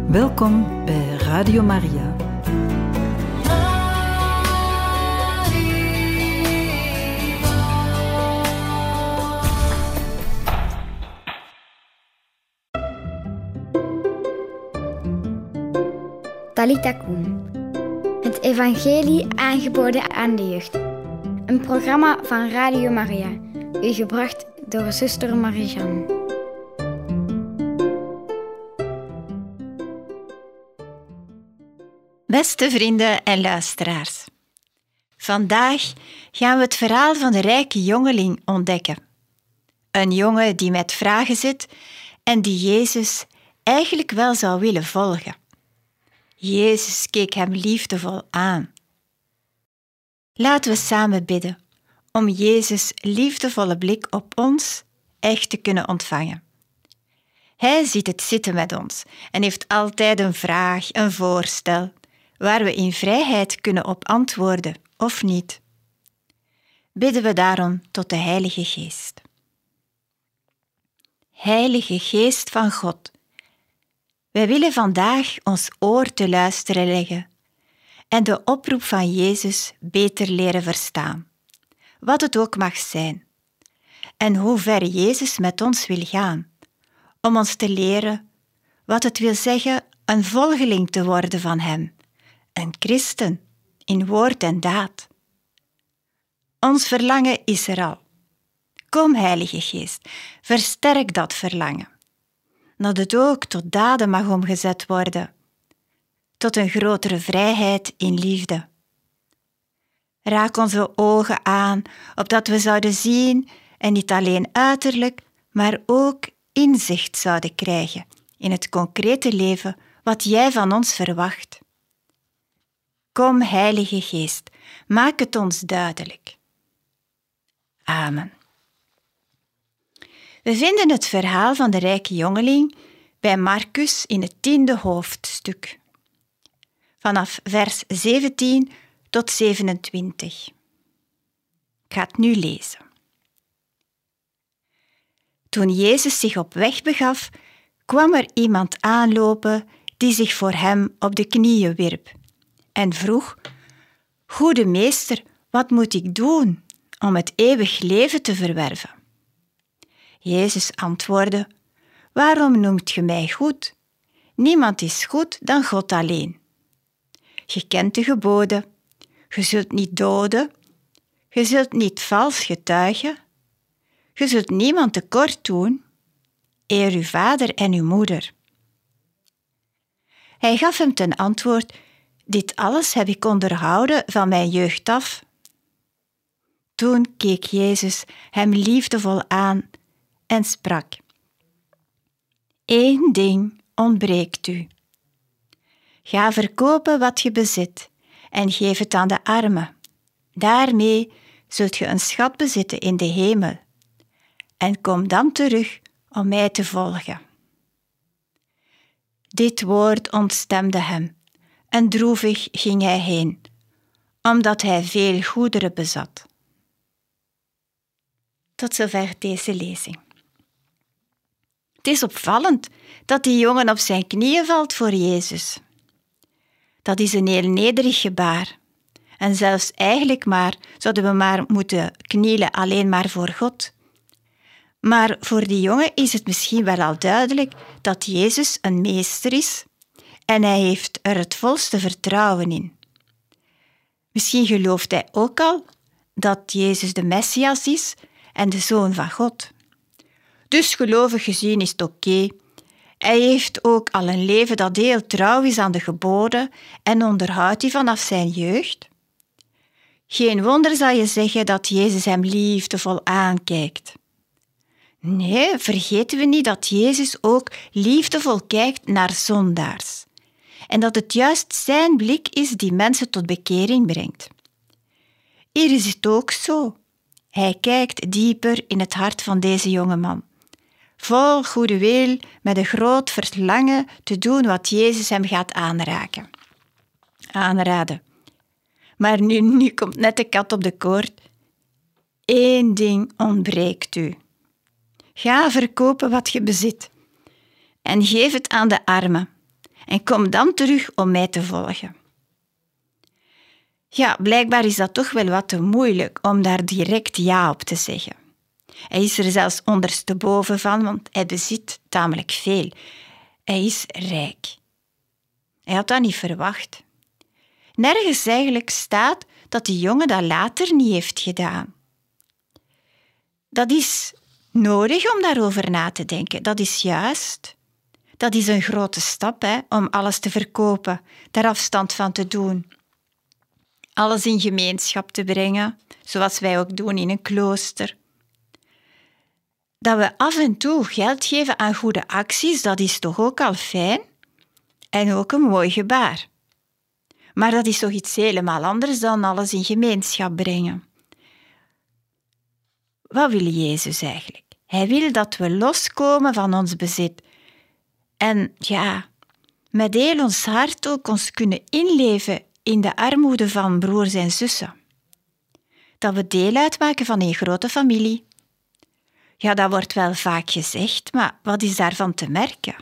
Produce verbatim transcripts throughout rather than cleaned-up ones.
Welkom bij Radio Maria. Talita Kum. Het evangelie aangeboden aan de jeugd. Een programma van Radio Maria. U gebracht door zuster Marie-Jeanne. Beste vrienden en luisteraars. Vandaag gaan we het verhaal van de rijke jongeling ontdekken. Een jongen die met vragen zit en die Jezus eigenlijk wel zou willen volgen. Jezus keek hem liefdevol aan. Laten we samen bidden om Jezus' liefdevolle blik op ons echt te kunnen ontvangen. Hij ziet het zitten met ons en heeft altijd een vraag, een voorstel, waar we in vrijheid kunnen op antwoorden of niet. Bidden we daarom tot de Heilige Geest. Heilige Geest van God, wij willen vandaag ons oor te luisteren leggen en de oproep van Jezus beter leren verstaan, wat het ook mag zijn, en hoe ver Jezus met ons wil gaan, om ons te leren wat het wil zeggen een volgeling te worden van Hem, een christen in woord en daad. Ons verlangen is er al. Kom, Heilige Geest, versterk dat verlangen, dat het ook tot daden mag omgezet worden, tot een grotere vrijheid in liefde. Raak onze ogen aan, opdat we zouden zien en niet alleen uiterlijk, maar ook inzicht zouden krijgen in het concrete leven wat Jij van ons verwacht. Kom, Heilige Geest, maak het ons duidelijk. Amen. We vinden het verhaal van de rijke jongeling bij Marcus in het tiende hoofdstuk, vanaf vers zeventien tot zevenentwintig. Ik ga het nu lezen. Toen Jezus zich op weg begaf, kwam er iemand aanlopen die zich voor hem op de knieën wierp en vroeg: Goede meester, wat moet ik doen om het eeuwig leven te verwerven? Jezus antwoordde: Waarom noemt ge mij goed? Niemand is goed dan God alleen. Je kent de geboden. Je zult niet doden. Je zult niet vals getuigen. Je zult niemand tekort doen. Eer uw vader en uw moeder. Hij gaf hem ten antwoord: Dit alles heb ik onderhouden van mijn jeugd af. Toen keek Jezus hem liefdevol aan en sprak: Eén ding ontbreekt u. Ga verkopen wat je bezit en geef het aan de armen. Daarmee zult je een schat bezitten in de hemel. En kom dan terug om mij te volgen. Dit woord ontstemde hem en droevig ging hij heen, omdat hij veel goederen bezat. Tot zover deze lezing. Het is opvallend dat die jongen op zijn knieën valt voor Jezus. Dat is een heel nederig gebaar. En zelfs eigenlijk maar zouden we maar moeten knielen alleen maar voor God. Maar voor die jongen is het misschien wel al duidelijk dat Jezus een meester is en hij heeft er het volste vertrouwen in. Misschien gelooft hij ook al dat Jezus de Messias is en de Zoon van God. Dus gelovig gezien is het oké. Hij heeft ook al een leven dat heel trouw is aan de geboden en onderhoudt die vanaf zijn jeugd. Geen wonder zal je zeggen dat Jezus hem liefdevol aankijkt. Nee, vergeten we niet dat Jezus ook liefdevol kijkt naar zondaars. En dat het juist zijn blik is die mensen tot bekering brengt. Hier is het ook zo. Hij kijkt dieper in het hart van deze jonge man. Vol goede wil, met een groot verlangen te doen wat Jezus hem gaat aanraken. Aanraden. Maar nu, nu komt net de kat op de koord. Eén ding ontbreekt u. Ga verkopen wat je bezit en geef het aan de armen. en kom dan terug om mij te volgen. Ja, blijkbaar is dat toch wel wat te moeilijk om daar direct ja op te zeggen. Hij is er zelfs ondersteboven van, want hij bezit tamelijk veel. Hij is rijk. Hij had dat niet verwacht. Nergens eigenlijk staat dat die jongen dat later niet heeft gedaan. Dat is nodig om daarover na te denken. Dat is juist. Dat is een grote stap, hè, om alles te verkopen, daar afstand van te doen. Alles in gemeenschap te brengen, zoals wij ook doen in een klooster. Dat we af en toe geld geven aan goede acties, dat is toch ook al fijn? En ook een mooi gebaar. Maar dat is toch iets helemaal anders dan alles in gemeenschap brengen. Wat wil Jezus eigenlijk? Hij wil dat we loskomen van ons bezit. En ja, met heel ons hart ook ons kunnen inleven in de armoede van broers en zussen. Dat we deel uitmaken van een grote familie. Ja, dat wordt wel vaak gezegd, maar wat is daarvan te merken?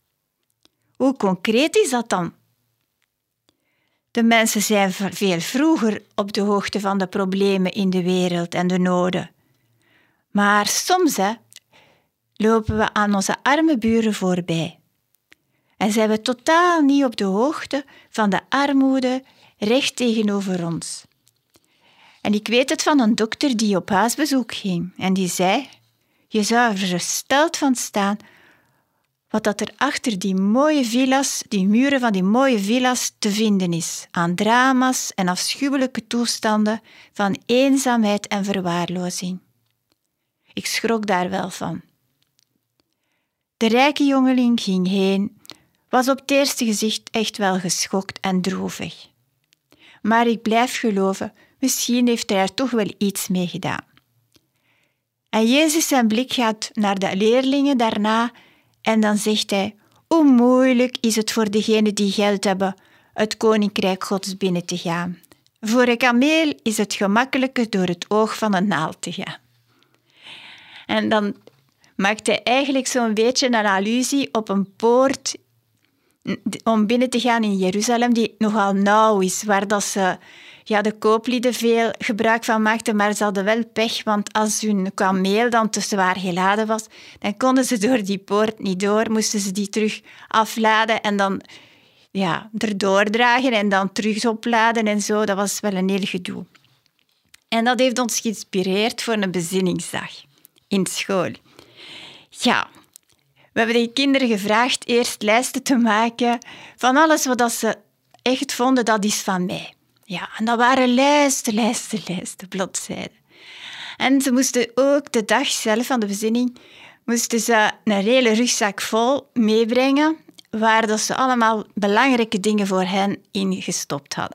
Hoe concreet is dat dan? De mensen zijn veel vroeger op de hoogte van de problemen in de wereld en de noden. Maar soms hè, lopen we aan onze arme buren voorbij. En zijn we totaal niet op de hoogte van de armoede recht tegenover ons. En ik weet het van een dokter die op huisbezoek ging en die zei: je zou er versteld van staan wat dat er achter die mooie villa's, die muren van die mooie villa's te vinden is, aan drama's en afschuwelijke toestanden van eenzaamheid en verwaarlozing. Ik schrok daar wel van. De rijke jongeling ging heen, was op het eerste gezicht echt wel geschokt en droevig. Maar ik blijf geloven, misschien heeft hij er toch wel iets mee gedaan. En Jezus zijn blik gaat naar de leerlingen daarna en dan zegt hij: hoe moeilijk is het voor degenen die geld hebben het koninkrijk Gods binnen te gaan. Voor een kameel is het gemakkelijker door het oog van een naald te gaan. En dan maakt hij eigenlijk zo'n beetje een allusie op een poort om binnen te gaan in Jeruzalem die nogal nauw is, waar dat ze, ja, de kooplieden veel gebruik van maakten, maar ze hadden wel pech, want als hun kameel dan te zwaar geladen was, dan konden ze door die poort niet door, moesten ze die terug afladen en dan ja, erdoor dragen en dan terug opladen en zo. Dat was wel een heel gedoe. En dat heeft ons geïnspireerd voor een bezinningsdag in school. Ja, we hebben de kinderen gevraagd eerst lijsten te maken van alles wat ze echt vonden, dat is van mij. Ja, en dat waren lijsten, lijsten, lijsten, bladzijden. En ze moesten ook de dag zelf van de bezinning moesten ze een hele rugzak vol meebrengen, waar dat ze allemaal belangrijke dingen voor hen in gestopt hadden.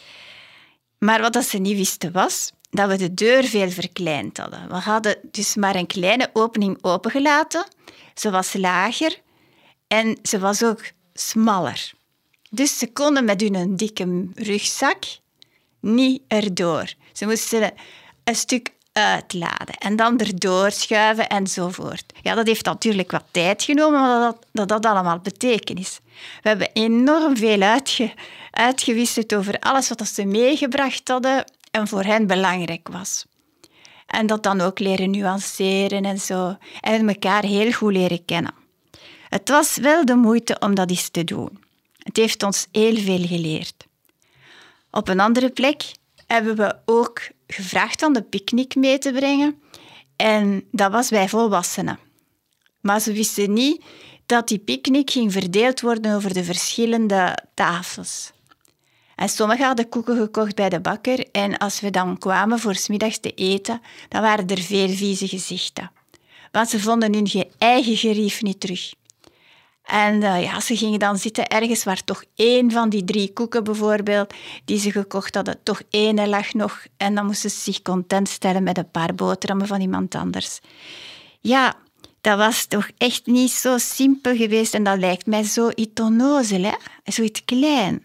Maar wat dat ze niet wisten was dat we de deur veel verkleind hadden. We hadden dus maar een kleine opening opengelaten. Ze was lager en ze was ook smaller. Dus ze konden met hun dikke rugzak niet erdoor. Ze moesten een stuk uitladen en dan erdoor schuiven enzovoort. Ja, dat heeft natuurlijk wat tijd genomen, maar dat dat, dat allemaal betekenis. We hebben enorm veel uitge, uitgewisseld over alles wat ze meegebracht hadden en voor hen belangrijk was. En dat dan ook leren nuanceren en zo. En elkaar heel goed leren kennen. Het was wel de moeite om dat eens te doen. Het heeft ons heel veel geleerd. Op een andere plek hebben we ook gevraagd om de picknick mee te brengen. En dat was bij volwassenen. Maar ze wisten niet dat die picknick ging verdeeld worden over de verschillende tafels. En sommigen hadden koeken gekocht bij de bakker en als we dan kwamen voor 's middags te eten, dan waren er veel vieze gezichten. Want ze vonden hun eigen gerief niet terug. En uh, ja, ze gingen dan zitten ergens waar toch één van die drie koeken bijvoorbeeld, die ze gekocht hadden, toch ene lag nog. En dan moesten ze zich content stellen met een paar boterhammen van iemand anders. Ja, dat was toch echt niet zo simpel geweest en dat lijkt mij zo iets onnozel, hè? Zoiets klein.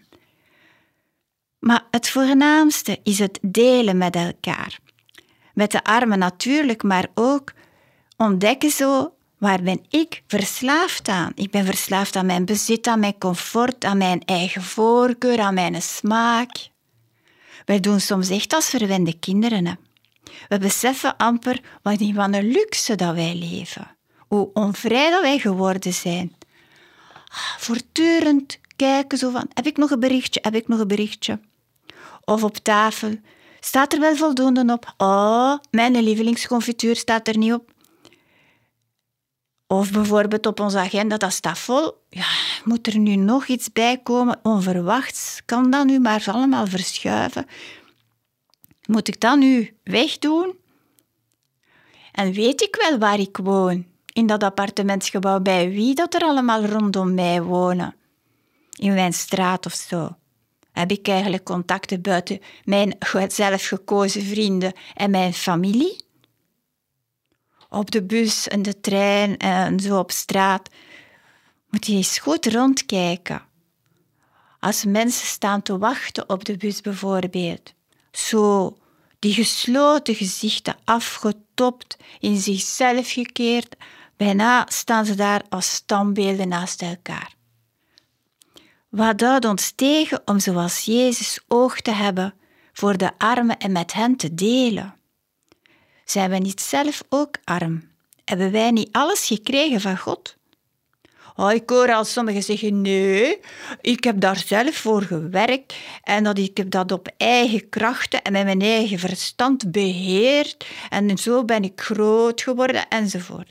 Maar het voornaamste is het delen met elkaar. Met de armen natuurlijk, maar ook ontdekken zo Waar ben ik verslaafd aan? Ik ben verslaafd aan mijn bezit, aan mijn comfort, aan mijn eigen voorkeur, aan mijn smaak. Wij doen soms echt als verwende kinderen. Hè. We beseffen amper wat een luxe dat wij leven. Hoe onvrij dat wij geworden zijn. Voortdurend kijken zo van, heb ik nog een berichtje, heb ik nog een berichtje? Of op tafel, staat er wel voldoende op? Oh, mijn lievelingsconfituur staat er niet op. Of bijvoorbeeld op onze agenda, dat staat vol. Ja, moet er nu nog iets bij komen? Onverwachts, kan dat nu maar allemaal verschuiven? Moet ik dat nu wegdoen? En weet ik wel waar ik woon? In dat appartementsgebouw, bij wie dat er allemaal rondom mij wonen? In mijn straat of zo. Heb ik eigenlijk contacten buiten mijn zelfgekozen vrienden en mijn familie? Op de bus en de trein en zo op straat moet je eens goed rondkijken. Als mensen staan te wachten op de bus bijvoorbeeld. Zo, die gesloten gezichten afgetopt, in zichzelf gekeerd. Bijna staan ze daar als standbeelden naast elkaar. Wat houdt ons tegen om zoals Jezus oog te hebben voor de armen en met hen te delen? Zijn we niet zelf ook arm? Hebben wij niet alles gekregen van God? Oh, ik hoor al sommigen zeggen, nee, ik heb daar zelf voor gewerkt en dat ik heb dat op eigen krachten en met mijn eigen verstand beheerd en zo ben ik groot geworden enzovoort.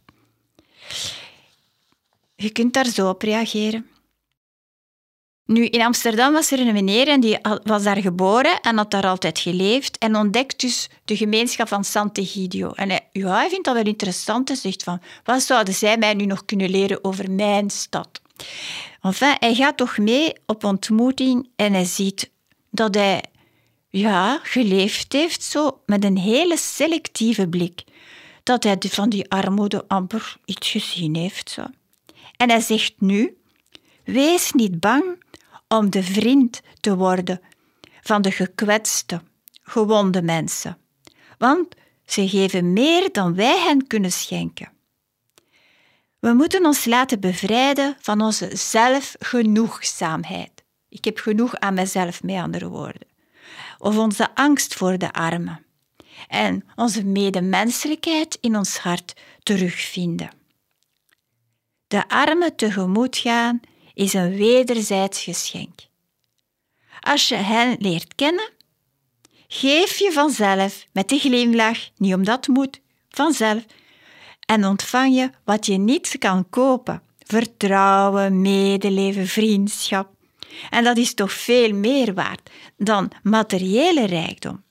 Je kunt daar zo op reageren. Nu, in Amsterdam was er een meneer en die was daar geboren en had daar altijd geleefd en ontdekt dus de gemeenschap van Sant'Egidio. En hij, ja, hij vindt dat wel interessant en zegt van, wat zouden zij mij nu nog kunnen leren over mijn stad? Enfin, hij gaat toch mee op ontmoeting en hij ziet dat hij ja, geleefd heeft zo met een hele selectieve blik. Dat hij van die armoede amper iets gezien heeft. Zo. En hij zegt nu, wees niet bang om de vriend te worden van de gekwetste, gewonde mensen. Want ze geven meer dan wij hen kunnen schenken. We moeten ons laten bevrijden van onze zelfgenoegzaamheid. Ik heb genoeg aan mezelf, met andere woorden. Of onze angst voor de armen. En onze medemenselijkheid in ons hart terugvinden. De armen tegemoet gaan is een wederzijds geschenk. Als je hen leert kennen, geef je vanzelf met een glimlach, niet omdat het moet, vanzelf, en ontvang je wat je niet kan kopen. Vertrouwen, medeleven, vriendschap. En dat is toch veel meer waard dan materiële rijkdom.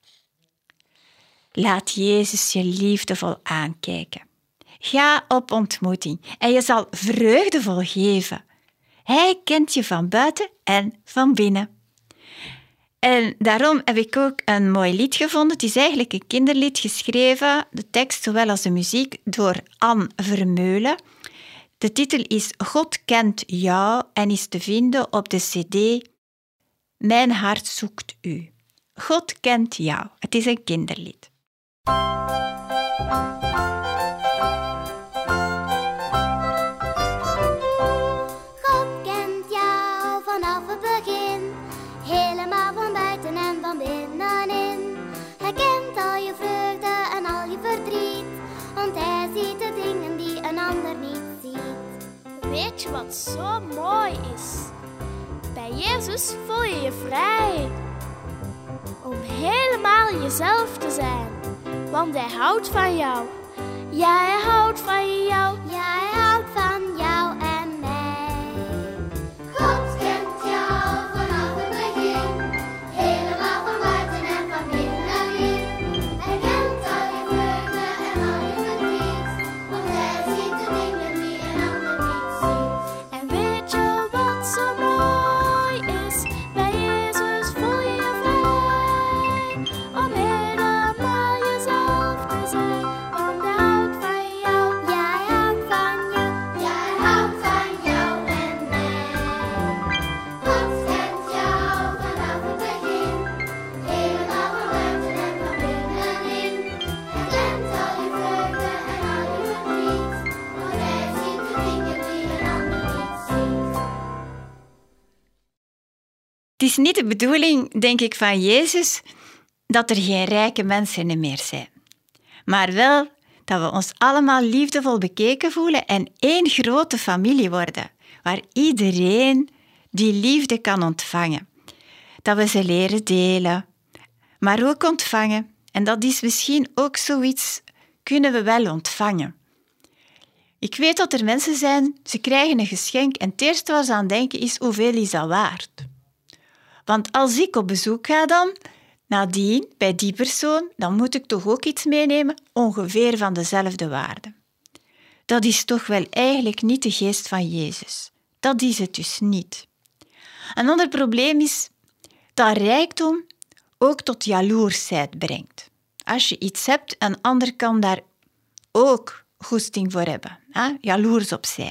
Laat Jezus je liefdevol aankijken. Ga op ontmoeting en je zal vreugdevol geven. Hij kent je van buiten en van binnen. En daarom heb ik ook een mooi lied gevonden. Het is eigenlijk een kinderlied geschreven, de tekst zowel als de muziek, door Anne Vermeulen. De titel is God kent jou en is te vinden op de cd Mijn hart zoekt u. God kent jou. Het is een kinderlied. Weet je wat zo mooi is? Bij Jezus voel je je vrij om helemaal jezelf te zijn, want Hij houdt van jou. Ja, Hij houdt van jou. Ja, Hij houdt van jou en mij. God kent jou vanaf het begin, helemaal van buiten en van binnenin. Hij kent al je vreugde en al je verdriet, want Hij ziet de dingen die een ander niet ziet. En weet je wat zo mooi is? Bij Jezus voel je je vrij om helemaal jezelf te zijn, want Hij houdt van is niet de bedoeling, denk ik, van Jezus dat er geen rijke mensen meer zijn. Maar wel dat we ons allemaal liefdevol bekeken voelen en één grote familie worden, waar iedereen die liefde kan ontvangen. Dat we ze leren delen, maar ook ontvangen. En dat is misschien ook zoiets, kunnen we wel ontvangen. Ik weet dat er mensen zijn, ze krijgen een geschenk en het eerste waar ze aan denken is, hoeveel is dat waard? Want als ik op bezoek ga dan, nadien, bij die persoon, dan moet ik toch ook iets meenemen, ongeveer van dezelfde waarde. Dat is toch wel eigenlijk niet de geest van Jezus. Dat is het dus niet. Een ander probleem is dat rijkdom ook tot jaloersheid brengt. Als je iets hebt, een ander kan daar ook goesting voor hebben. Hè? Jaloers op zijn.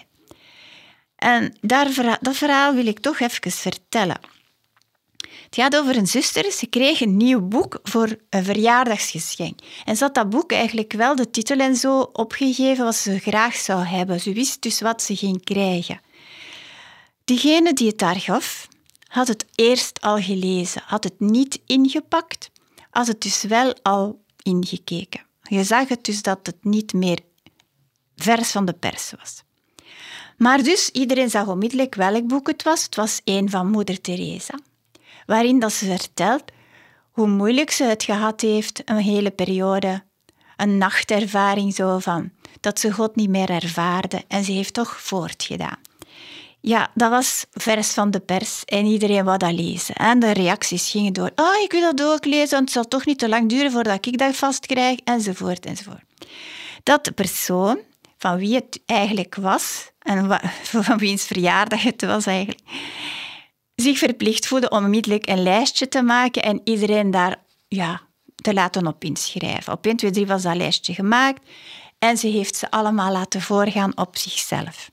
En daar, dat verhaal wil ik toch even vertellen. Het gaat over een zuster. Ze kreeg een nieuw boek voor een verjaardagsgeschenk. En ze had dat boek eigenlijk wel de titel en zo opgegeven wat ze graag zou hebben. Ze wist dus wat ze ging krijgen. Diegene die het haar gaf, had het eerst al gelezen. Had het niet ingepakt, had het dus wel al ingekeken. Je zag het dus dat het niet meer vers van de pers was. Maar dus, iedereen zag onmiddellijk welk boek het was. Het was een van Moeder Teresa, waarin dat ze vertelt hoe moeilijk ze het gehad heeft, een hele periode, een nachtervaring zo van, dat ze God niet meer ervaarde en ze heeft toch voortgedaan. Ja, dat was vers van de pers en iedereen wou dat lezen. En de reacties gingen door. Oh, ik wil dat ook lezen, want het zal toch niet te lang duren voordat ik dat vast krijg, enzovoort, enzovoort. Dat de persoon van wie het eigenlijk was, en van wiens verjaardag het was eigenlijk, zich verplicht voelde om onmiddellijk een lijstje te maken en iedereen daar ja, te laten op inschrijven. Op één, twee, drie was dat lijstje gemaakt en ze heeft ze allemaal laten voorgaan op zichzelf.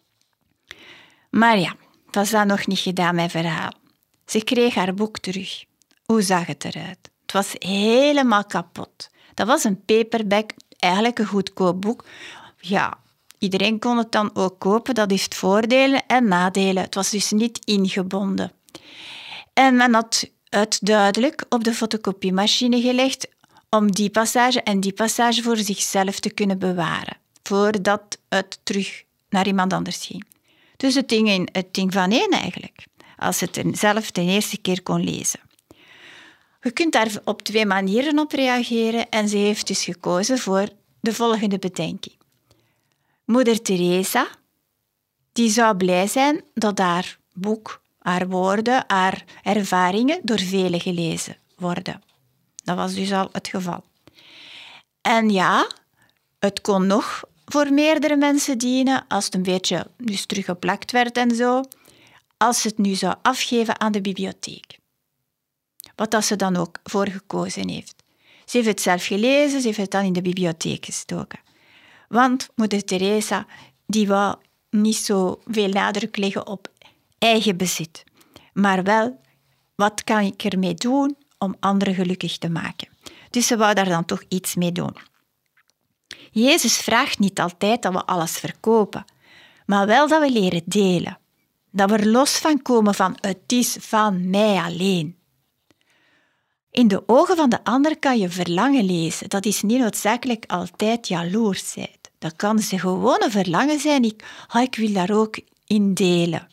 Maar ja, het was dan nog niet gedaan, mijn verhaal. Ze kreeg haar boek terug. Hoe zag het eruit? Het was helemaal kapot. Dat was een paperback, eigenlijk een goedkoop boek. Ja, iedereen kon het dan ook kopen. Dat heeft voordelen en nadelen. Het was dus niet ingebonden. En men had het duidelijk op de fotocopiemachine gelegd om die passage en die passage voor zichzelf te kunnen bewaren, voordat het terug naar iemand anders ging. Dus het ding, in, het ding van één eigenlijk, als het zelf de eerste keer kon lezen. Je kunt daar op twee manieren op reageren en ze heeft dus gekozen voor de volgende bedenking. Moeder Teresa, die zou blij zijn dat haar boek, haar woorden, haar ervaringen door velen gelezen worden. Dat was dus al het geval. En ja, het kon nog voor meerdere mensen dienen, als het een beetje dus teruggeplakt werd en zo, als ze het nu zou afgeven aan de bibliotheek. Wat dat ze dan ook voor gekozen heeft. Ze heeft het zelf gelezen, ze heeft het dan in de bibliotheek gestoken. Want Moeder Teresa, die wou niet zo veel nadruk leggen op eigen bezit, maar wel, wat kan ik ermee doen om anderen gelukkig te maken? Dus ze wou daar dan toch iets mee doen. Jezus vraagt niet altijd dat we alles verkopen, maar wel dat we leren delen. Dat we er los van komen van het is van mij alleen. In de ogen van de ander kan je verlangen lezen. Dat is niet noodzakelijk altijd jaloersheid. Dat kan ze gewone verlangen zijn. Ik, oh, ik wil daar ook in delen.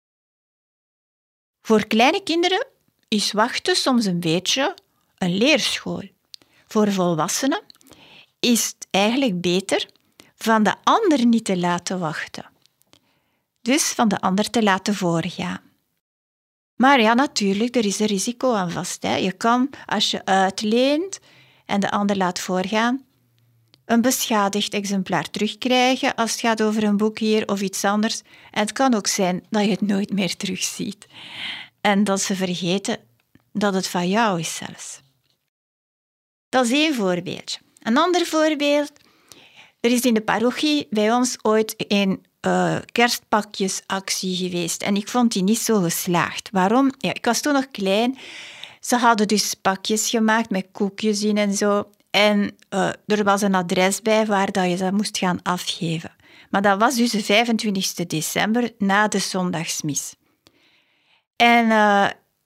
Voor kleine kinderen is wachten soms een beetje een leerschool. Voor volwassenen is het eigenlijk beter van de ander niet te laten wachten. Dus van de ander te laten voorgaan. Maar ja, natuurlijk, er is een risico aan vast. Hè. Je kan, als je uitleent en de ander laat voorgaan, een beschadigd exemplaar terugkrijgen als het gaat over een boek hier of iets anders. En het kan ook zijn dat je het nooit meer terugziet. En dat ze vergeten dat het van jou is zelfs. Dat is één voorbeeldje. Een ander voorbeeld. Er is in de parochie bij ons ooit een uh, kerstpakjesactie geweest. En ik vond die niet zo geslaagd. Waarom? Ja, ik was toen nog klein. Ze hadden dus pakjes gemaakt met koekjes in en zo. En uh, er was een adres bij waar dat je dat moest gaan afgeven. Maar dat was dus de vijfentwintigste december na de zondagsmis. En uh,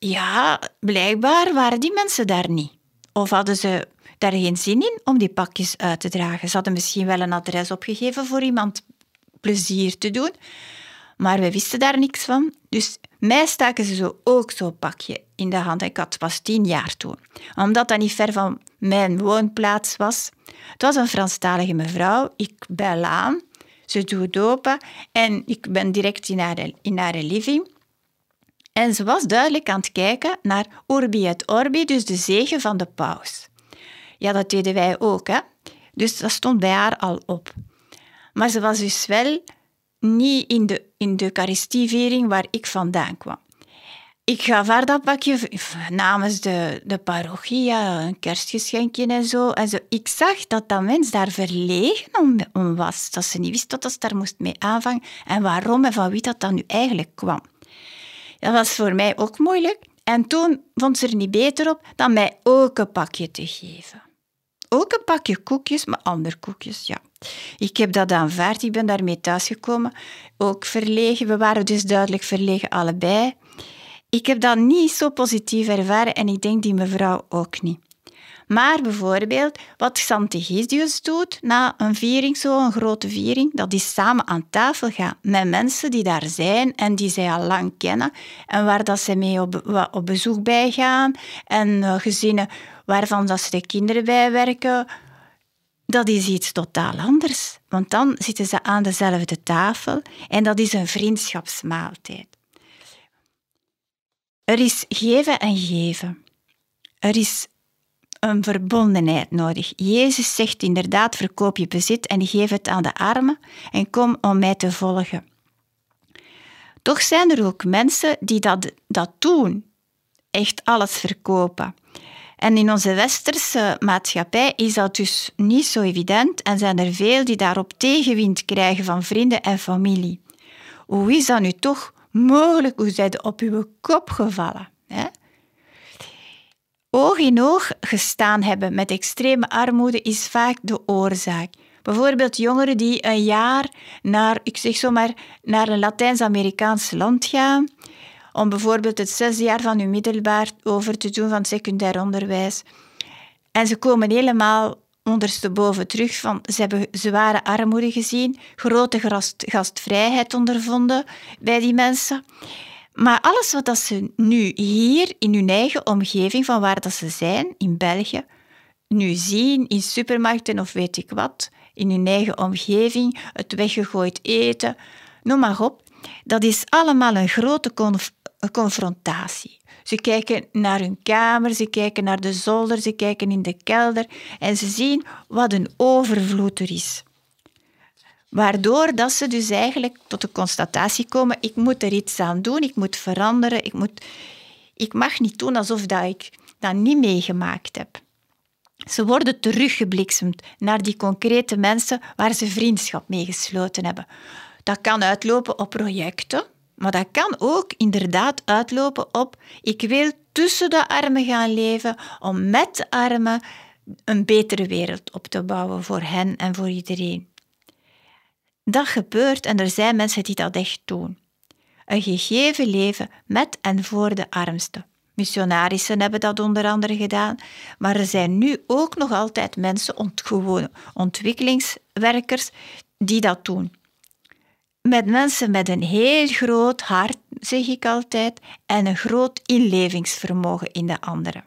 ja, blijkbaar waren die mensen daar niet. Of hadden ze daar geen zin in om die pakjes uit te dragen. Ze hadden misschien wel een adres opgegeven voor iemand plezier te doen, maar wij wisten daar niks van. Dus mij staken ze zo ook zo'n pakje in de hand. Ik had pas tien jaar toen. Omdat dat niet ver van mijn woonplaats was. Het was een Franstalige mevrouw. Ik bel aan. Ze doet open. En ik ben direct in haar, in haar living. En ze was duidelijk aan het kijken naar Urbi et Orbi, dus de zegen van de paus. Ja, dat deden wij ook, hè. Dus dat stond bij haar al op. Maar ze was dus wel niet in de, in de Eucharistieviering waar ik vandaan kwam. Ik gaf haar dat pakje namens de, de parochie, ja, een kerstgeschenkje en zo. en zo. Ik zag dat dat mens daar verlegen om, om was. Dat ze niet wist wat ze daar moest mee aanvangen en waarom en van wie dat dan nu eigenlijk kwam. Dat was voor mij ook moeilijk. En toen vond ze er niet beter op dan mij ook een pakje te geven. Ook een pakje koekjes, maar andere koekjes, ja. Ik heb dat aanvaard, ik ben daarmee thuisgekomen. Ook verlegen, we waren dus duidelijk verlegen allebei. Ik heb dat niet zo positief ervaren en ik denk die mevrouw ook niet. Maar bijvoorbeeld, wat Sant'Egidius doet na een viering, zo'n grote viering, dat is samen aan tafel gaan met mensen die daar zijn en die zij al lang kennen en waar dat ze mee op, op bezoek bij gaan en uh, gezinnen waarvan dat ze de kinderen bijwerken. Dat is iets totaal anders, want dan zitten ze aan dezelfde tafel en dat is een vriendschapsmaaltijd. Er is geven en geven. Er is een verbondenheid nodig. Jezus zegt inderdaad, verkoop je bezit en geef het aan de armen en kom om mij te volgen. Toch zijn er ook mensen die dat, dat doen, echt alles verkopen. En in onze westerse maatschappij is dat dus niet zo evident en zijn er veel die daarop tegenwind krijgen van vrienden en familie. Hoe is dat nu toch mogelijk? Hoe zijn ze op uw kop gevallen? Hè? Oog in oog gestaan hebben met extreme armoede is vaak de oorzaak. Bijvoorbeeld jongeren die een jaar naar, ik zeg zomaar, naar een Latijns-Amerikaans land gaan, om bijvoorbeeld het zesde jaar van hun middelbaar over te doen van secundair onderwijs. En ze komen helemaal ondersteboven terug, van ze hebben zware armoede gezien, grote gast, gastvrijheid ondervonden bij die mensen. Maar alles wat ze nu hier in hun eigen omgeving, van waar dat ze zijn, in België, nu zien in supermarkten of weet ik wat, in hun eigen omgeving, het weggegooid eten, noem maar op, dat is allemaal een grote conf- confrontatie. Ze kijken naar hun kamer, ze kijken naar de zolder, ze kijken in de kelder en ze zien wat een overvloed er is. Waardoor dat ze dus eigenlijk tot de constatatie komen, ik moet er iets aan doen, ik moet veranderen, ik, moet, ik mag niet doen alsof dat ik dat niet meegemaakt heb. Ze worden teruggebliksemd naar die concrete mensen waar ze vriendschap mee gesloten hebben. Dat kan uitlopen op projecten, maar dat kan ook inderdaad uitlopen op ik wil tussen de armen gaan leven om met de armen een betere wereld op te bouwen voor hen en voor iedereen. Dat gebeurt en er zijn mensen die dat echt doen. Een gegeven leven met en voor de armsten. Missionarissen hebben dat onder andere gedaan, maar er zijn nu ook nog altijd mensen, ont- gewone ontwikkelingswerkers, die dat doen. Met mensen met een heel groot hart, zeg ik altijd, en een groot inlevingsvermogen in de anderen.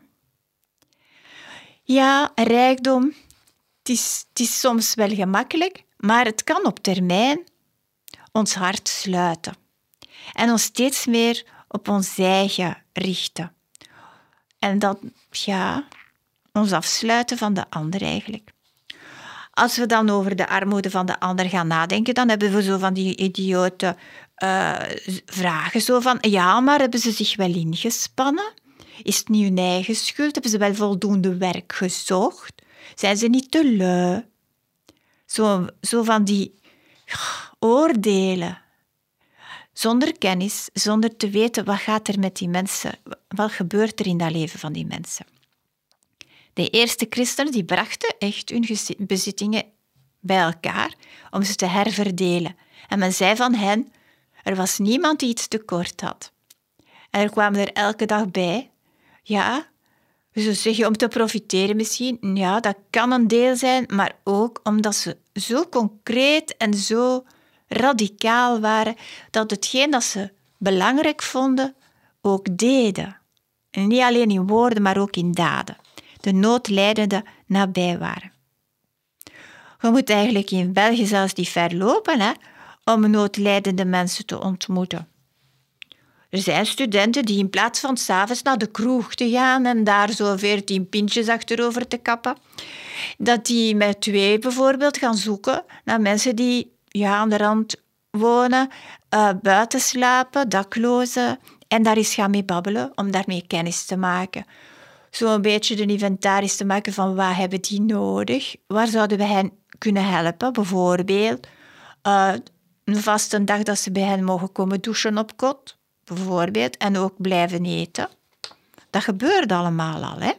Ja, rijkdom, het is, het is soms wel gemakkelijk, maar het kan op termijn ons hart sluiten en ons steeds meer op ons eigen richten. En dat, ja, ons afsluiten van de ander eigenlijk. Als we dan over de armoede van de ander gaan nadenken, dan hebben we zo van die idiote uh, vragen. Zo van, ja, maar hebben ze zich wel ingespannen? Is het niet hun eigen schuld? Hebben ze wel voldoende werk gezocht? Zijn ze niet te lui? Zo, zo van die oordelen. Zonder kennis, zonder te weten wat gaat er met die mensen, wat gebeurt er in dat leven van die mensen. De eerste christenen die brachten echt hun bezittingen bij elkaar om ze te herverdelen. En men zei van hen, er was niemand die iets tekort had. En er kwamen er elke dag bij. Ja, zo zeg je om te profiteren misschien. Ja, dat kan een deel zijn, maar ook omdat ze zo concreet en zo radicaal waren, dat hetgeen dat ze belangrijk vonden, ook deden. En niet alleen in woorden, maar ook in daden. De noodlijdenden nabij waren. Je moet eigenlijk in België zelfs niet ver lopen, hè, om noodlijdende mensen te ontmoeten. Er zijn studenten die in plaats van 's avonds naar de kroeg te gaan en daar zo veertien pintjes achterover te kappen, dat die met twee bijvoorbeeld gaan zoeken naar mensen die ja, aan de rand wonen, uh, buiten slapen, daklozen, en daar eens gaan mee babbelen om daarmee kennis te maken. Zo een beetje de inventaris te maken van wat hebben die nodig, waar zouden we hen kunnen helpen, bijvoorbeeld uh, een vaste dag dat ze bij hen mogen komen douchen op kot, bijvoorbeeld, en ook blijven eten. Dat gebeurt allemaal al, hè.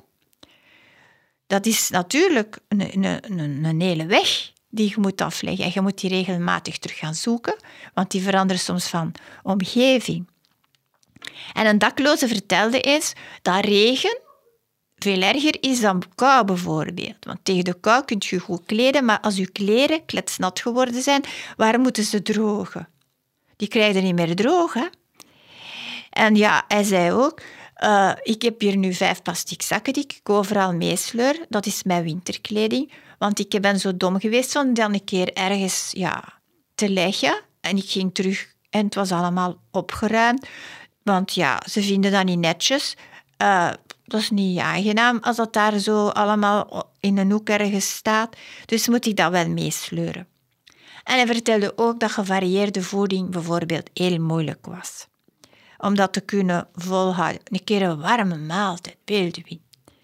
Dat is natuurlijk een, een, een, een hele weg die je moet afleggen. En je moet die regelmatig terug gaan zoeken, want die veranderen soms van omgeving. En een dakloze vertelde eens dat regen veel erger is dan kou bijvoorbeeld. Want tegen de kou kun je goed kleden, maar als je kleren kletsnat geworden zijn, waar moeten ze drogen? Die krijgen niet meer droog, hè? En ja, hij zei ook, uh, ik heb hier nu vijf plastic zakken die ik overal meesleur. Dat is mijn winterkleding. Want ik ben zo dom geweest om dan een keer ergens ja, te leggen. En ik ging terug en het was allemaal opgeruimd. Want ja, ze vinden dat niet netjes. Uh, dat is niet aangenaam als dat daar zo allemaal in een hoek ergens staat. Dus moet ik dat wel meesleuren. En hij vertelde ook dat gevarieerde voeding bijvoorbeeld heel moeilijk was. Om dat te kunnen volhouden. Een keer een warme maaltijd, beeld u.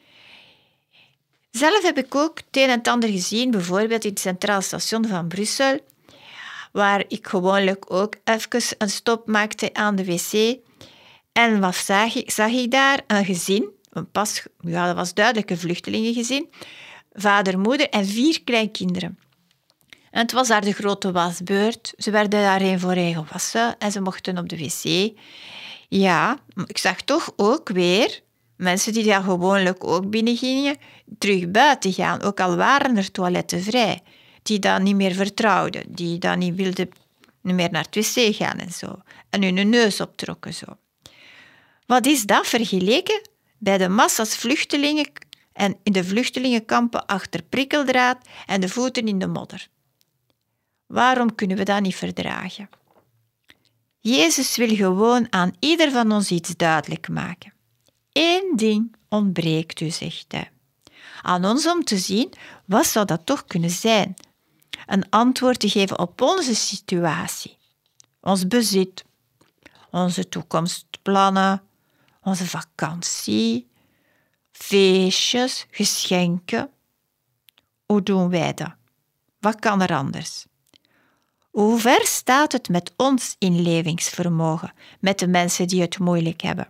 Zelf heb ik ook het een en het ander gezien, bijvoorbeeld in het Centraal Station van Brussel, waar ik gewoonlijk ook even een stop maakte aan de wc. En wat zag ik, zag ik daar? Een gezin, een pas, ja, dat was duidelijk een vluchtelingengezin, vader, moeder en vier kleinkinderen. En het was daar de grote wasbeurt. Ze werden daar één voor één gewassen en ze mochten op de wc. Ja, ik zag toch ook weer mensen die daar gewoonlijk ook binnen gingen, terug buiten gaan, ook al waren er toiletten vrij, die dat niet meer vertrouwden, die dat niet wilden niet meer naar het wc gaan en zo, en hun neus optrokken zo. Wat is dat vergeleken bij de massa's vluchtelingen en in de vluchtelingenkampen achter prikkeldraad en de voeten in de modder? Waarom kunnen we dat niet verdragen? Jezus wil gewoon aan ieder van ons iets duidelijk maken. Eén ding ontbreekt u, zegt hij. Aan ons om te zien, wat zou dat toch kunnen zijn? Een antwoord te geven op onze situatie. Ons bezit, onze toekomstplannen, onze vakantie, feestjes, geschenken. Hoe doen wij dat? Wat kan er anders? Hoe ver staat het met ons inlevingsvermogen, met de mensen die het moeilijk hebben?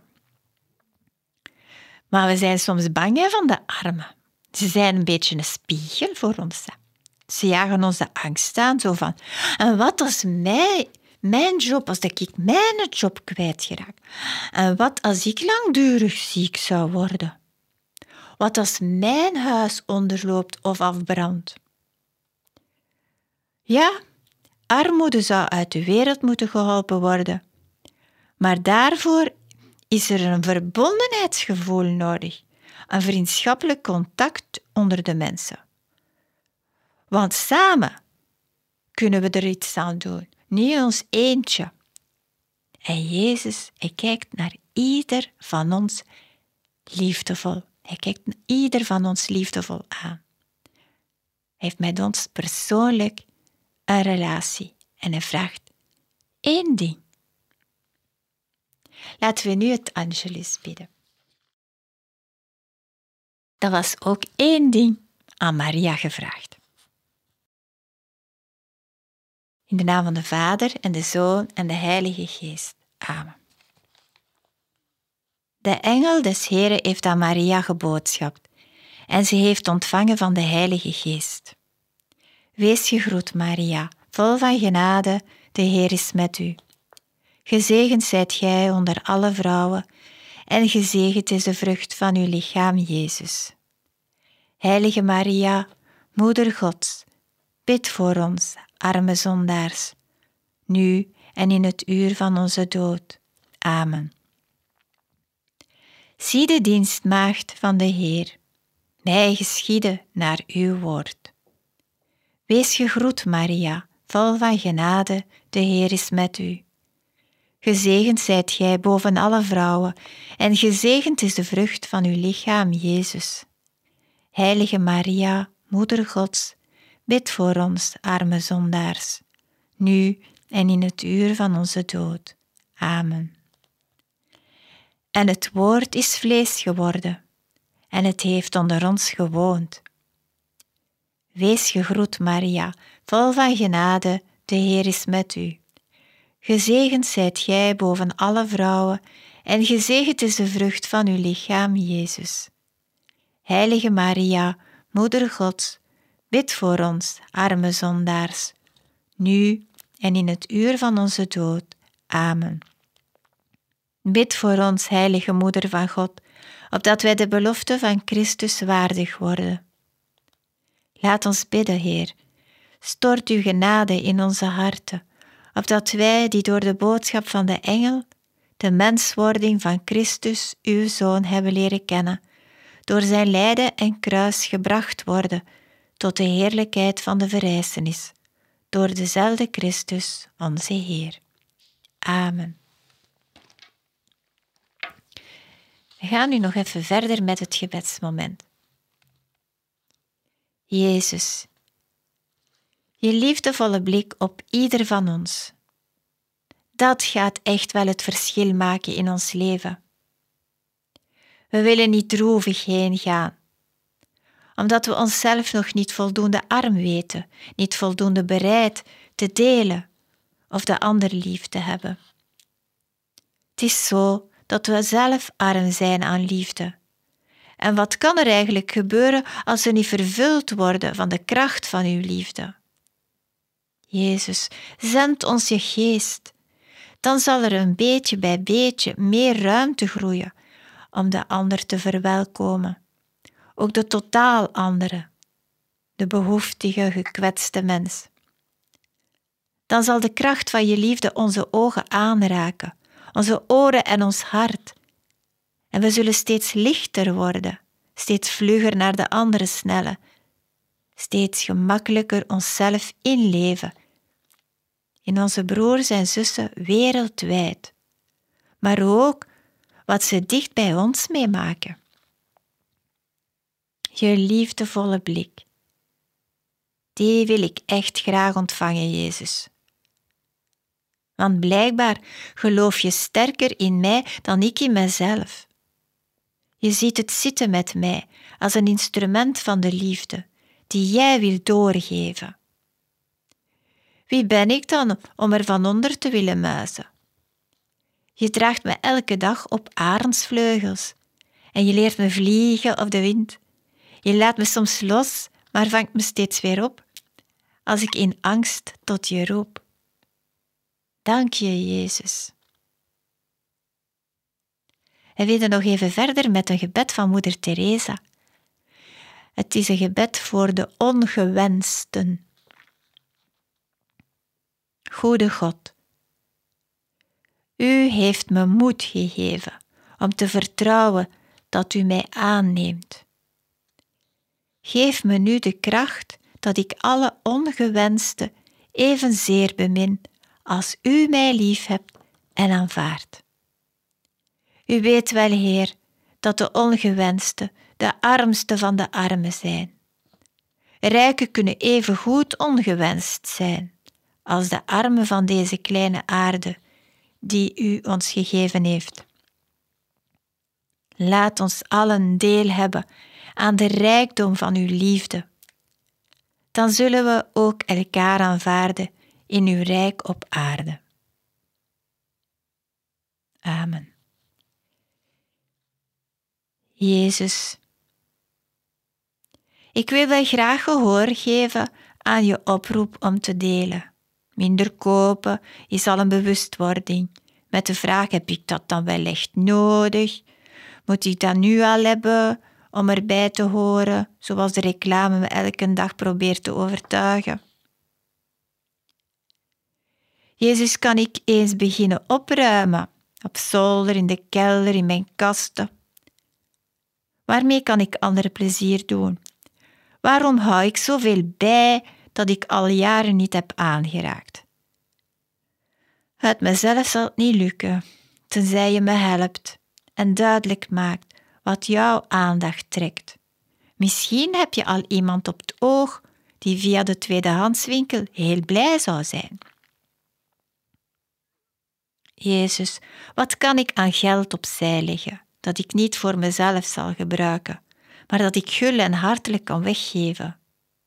Maar we zijn soms bang hè, van de armen. Ze zijn een beetje een spiegel voor ons. Hè. Ze jagen onze angst aan, zo van, en wat als mij, mijn job, als dat ik mijn job kwijtgeraak? En wat als ik langdurig ziek zou worden? Wat als mijn huis onderloopt of afbrandt? Ja, armoede zou uit de wereld moeten geholpen worden. Maar daarvoor is er een verbondenheidsgevoel nodig, een vriendschappelijk contact onder de mensen. Want samen kunnen we er iets aan doen, niet ons eentje. En Jezus, hij kijkt naar ieder van ons liefdevol. Hij kijkt naar ieder van ons liefdevol aan. Hij heeft met ons persoonlijk een relatie en hij vraagt één ding. Laten we nu het Angelus bidden. Dat was ook één ding aan Maria gevraagd. In de naam van de Vader en de Zoon en de Heilige Geest. Amen. De engel des Heren heeft aan Maria geboodschapt en ze heeft ontvangen van de Heilige Geest. Wees gegroet, Maria, vol van genade, de Heer is met u. Gezegend zijt gij onder alle vrouwen, en gezegend is de vrucht van uw lichaam, Jezus. Heilige Maria, Moeder Gods, bid voor ons, arme zondaars, nu en in het uur van onze dood. Amen. Zie de dienstmaagd van de Heer, mij geschiede naar uw woord. Wees gegroet, Maria, vol van genade, de Heer is met u. Gezegend zijt gij boven alle vrouwen, en gezegend is de vrucht van uw lichaam, Jezus. Heilige Maria, Moeder Gods, bid voor ons, arme zondaars, nu en in het uur van onze dood. Amen. En het woord is vlees geworden, en het heeft onder ons gewoond. Wees gegroet, Maria, vol van genade, de Heer is met u. Gezegend zijt gij boven alle vrouwen, en gezegend is de vrucht van uw lichaam, Jezus. Heilige Maria, Moeder Gods, bid voor ons, arme zondaars, nu en in het uur van onze dood. Amen. Bid voor ons, heilige Moeder van God, opdat wij de belofte van Christus waardig worden. Laat ons bidden, Heer. Stort uw genade in onze harten, opdat wij, die door de boodschap van de engel, de menswording van Christus, uw Zoon, hebben leren kennen, door zijn lijden en kruis gebracht worden tot de heerlijkheid van de verrijzenis, door dezelfde Christus, onze Heer. Amen. We gaan nu nog even verder met het gebedsmoment. Jezus, je liefdevolle blik op ieder van ons. Dat gaat echt wel het verschil maken in ons leven. We willen niet droevig heen gaan, omdat we onszelf nog niet voldoende arm weten, niet voldoende bereid te delen of de ander lief te hebben. Het is zo dat we zelf arm zijn aan liefde. En wat kan er eigenlijk gebeuren als we niet vervuld worden van de kracht van uw liefde? Jezus, zend ons je geest. Dan zal er een beetje bij beetje meer ruimte groeien om de ander te verwelkomen. Ook de totaal andere, de behoeftige, gekwetste mens. Dan zal de kracht van je liefde onze ogen aanraken, onze oren en ons hart. En we zullen steeds lichter worden, steeds vlugger naar de andere snellen, steeds gemakkelijker onszelf inleven, in onze broers en zussen wereldwijd, maar ook wat ze dicht bij ons meemaken. Je liefdevolle blik, die wil ik echt graag ontvangen, Jezus. Want blijkbaar geloof je sterker in mij dan ik in mezelf. Je ziet het zitten met mij als een instrument van de liefde die jij wil doorgeven. Wie ben ik dan om er van onder te willen muizen? Je draagt me elke dag op arendsvleugels en je leert me vliegen op de wind. Je laat me soms los, maar vangt me steeds weer op, als ik in angst tot je roep. Dank je, Jezus. En we gaan nog even verder met een gebed van Moeder Teresa. Het is een gebed voor de ongewensten. Goede God, u heeft me moed gegeven om te vertrouwen dat u mij aanneemt. Geef me nu de kracht dat ik alle ongewensten evenzeer bemin als u mij lief hebt en aanvaardt. U weet wel, Heer, dat de ongewensten de armste van de armen zijn. Rijken kunnen even goed ongewenst zijn als de armen van deze kleine aarde die u ons gegeven heeft. Laat ons allen deel hebben aan de rijkdom van uw liefde. Dan zullen we ook elkaar aanvaarden in uw rijk op aarde. Amen. Jezus, ik wil wel graag gehoor geven aan je oproep om te delen. Minder kopen is al een bewustwording. met de vraag, heb ik dat dan wel echt nodig? Moet ik dat nu al hebben om erbij te horen, zoals de reclame me elke dag probeert te overtuigen? Jezus, kan ik eens beginnen opruimen, op zolder, in de kelder, in mijn kasten? Waarmee kan ik anderen plezier doen? Waarom hou ik zoveel bij dat ik al jaren niet heb aangeraakt? Uit mezelf zal het niet lukken, tenzij je me helpt en duidelijk maakt wat jouw aandacht trekt. Misschien heb je al iemand op het oog die via de tweedehandswinkel heel blij zou zijn. Jezus, wat kan ik aan geld opzij leggen, dat ik niet voor mezelf zal gebruiken, maar dat ik gul en hartelijk kan weggeven?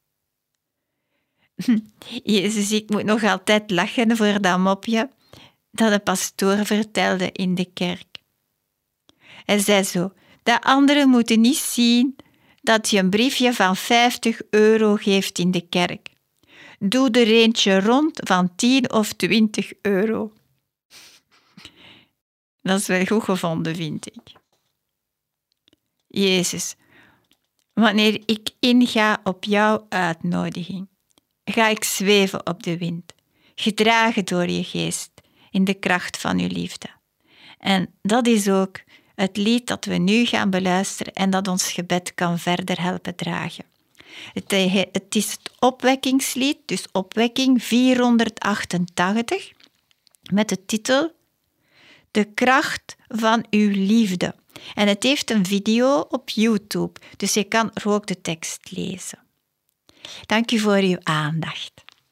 Jezus, ik moet nog altijd lachen voor dat mopje dat de pastoor vertelde in de kerk. Hij zei zo, de anderen moeten niet zien dat je een briefje van vijftig euro geeft in de kerk. Doe er eentje rond van tien of twintig euro. Dat is wel goed gevonden, vind ik. Jezus, wanneer ik inga op jouw uitnodiging, ga ik zweven op de wind, gedragen door je geest in de kracht van uw liefde. En dat is ook het lied dat we nu gaan beluisteren en dat ons gebed kan verder helpen dragen. Het, het is het opwekkingslied, dus opwekking vierhonderdachtentachtig, met de titel De kracht van uw liefde. En het heeft een video op YouTube, dus je kan er ook de tekst lezen. Dank u voor uw aandacht.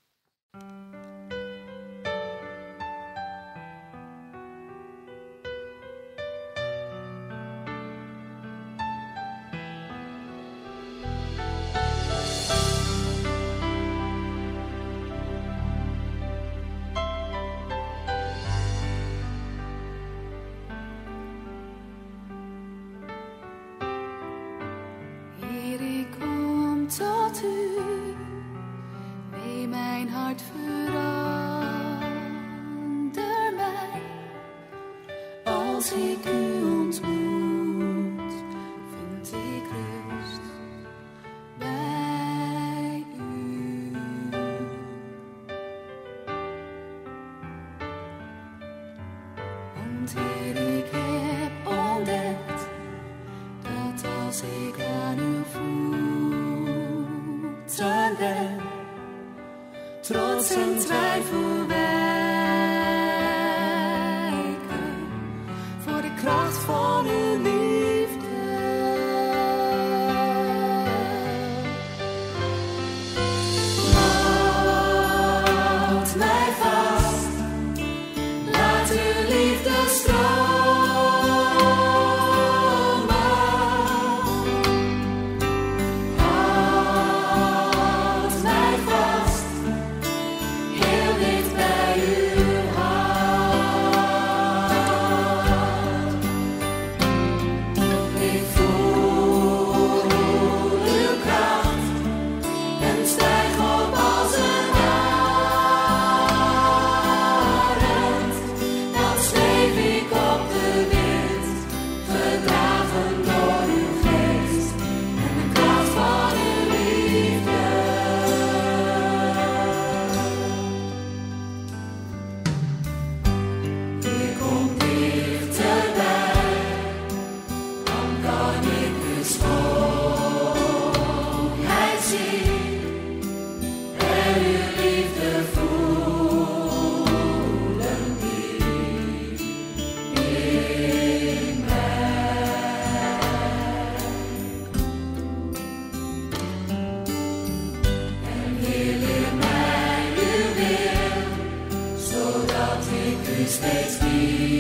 Tot u, wee mijn hart verander mij. Als ik u ontmoet, vind ik rust bij u. Want Heer, ik heb ontdekt dat als ik aan u voel, ben, trots en twijfel wijken voor de kracht van uw liefde. Houd mij vast, laat uw liefde stromen. Steeds